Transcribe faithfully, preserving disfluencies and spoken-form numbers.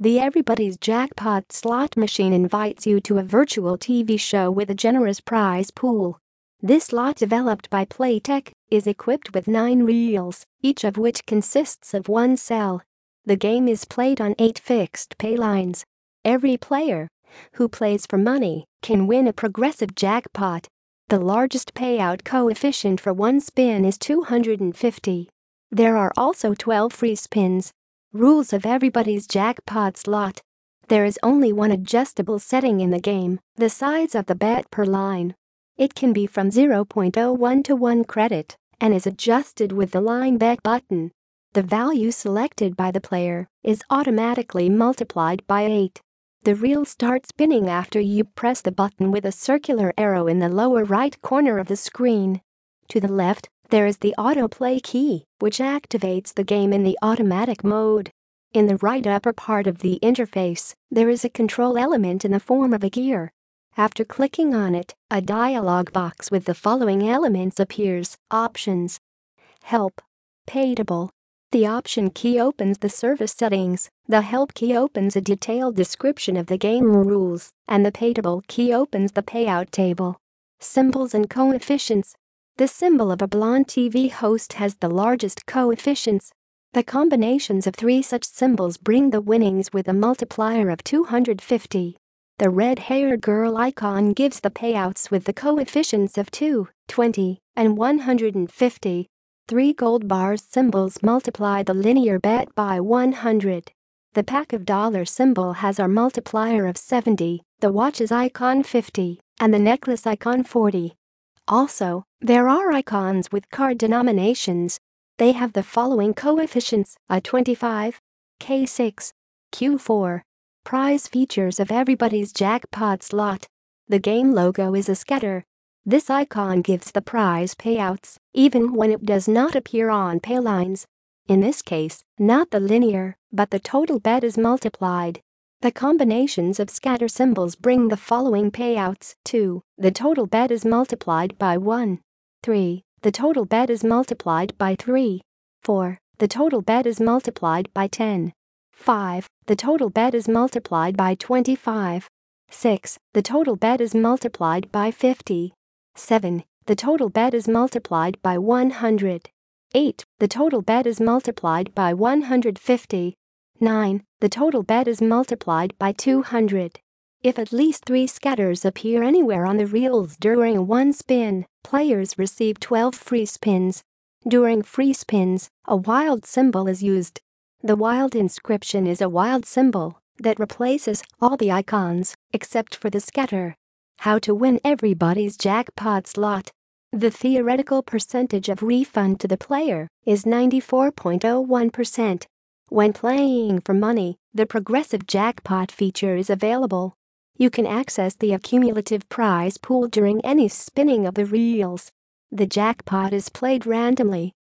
The Everybody's Jackpot slot machine invites you to a virtual T V show with a generous prize pool. This slot, developed by Playtech, is equipped with nine reels, each of which consists of one cell. The game is played on eight fixed pay lines. Every player, who plays for money, can win a progressive jackpot. The largest payout coefficient for one spin is two hundred fifty. There are also twelve free spins. Rules of Everybody's Jackpot slot. There is only one adjustable setting in the game: the size of the bet per line. It can be from zero point zero one to one credit and is adjusted with the line bet button. The value selected by the player is automatically multiplied by eight. The reel starts spinning after you press the button with a circular arrow in the lower right corner of the screen. To the left, there is the autoplay key, which activates the game in the automatic mode. In the right upper part of the interface, there is a control element in the form of a gear. After clicking on it, a dialog box with the following elements appears: Options, Help, Payable. The Option key opens the service settings, the Help key opens a detailed description of the game rules, and the Payable key opens the payout table. Symbols and coefficients. The symbol of a blonde T V host has the largest coefficients. The combinations of three such symbols bring the winnings with a multiplier of two hundred fifty. The red-haired girl icon gives the payouts with the coefficients of two, twenty, and one hundred fifty. Three gold bars symbols multiply the linear bet by one hundred. The pack of dollar symbol has our multiplier of seventy, the watches icon fifty, and the necklace icon forty. Also, there are icons with card denominations. They have the following coefficients: a twenty-five, K six, Q four. Prize features of Everybody's Jackpot slot. The game logo is a scatter. This icon gives the prize payouts, even when it does not appear on pay lines. In this case, not the linear, but the total bet is multiplied. The combinations of scatter symbols bring the following payouts: two. The total bet is multiplied by one. three. The total bet is multiplied by three. four. The total bet is multiplied by ten. five. The total bet is multiplied by twenty-five. six. The total bet is multiplied by fifty. seven. The total bet is multiplied by one hundred. eight. The total bet is multiplied by one hundred fifty. nine. The total bet is multiplied by two hundred. If at least three scatters appear anywhere on the reels during one spin, players receive twelve free spins. During free spins, a wild symbol is used. The wild inscription is a wild symbol that replaces all the icons except for the scatter. How to win Everybody's Jackpot slot. The theoretical percentage of refund to the player is ninety-four point zero one percent. When playing for money, the progressive jackpot feature is available. You can access the accumulative prize pool during any spinning of the reels. The jackpot is played randomly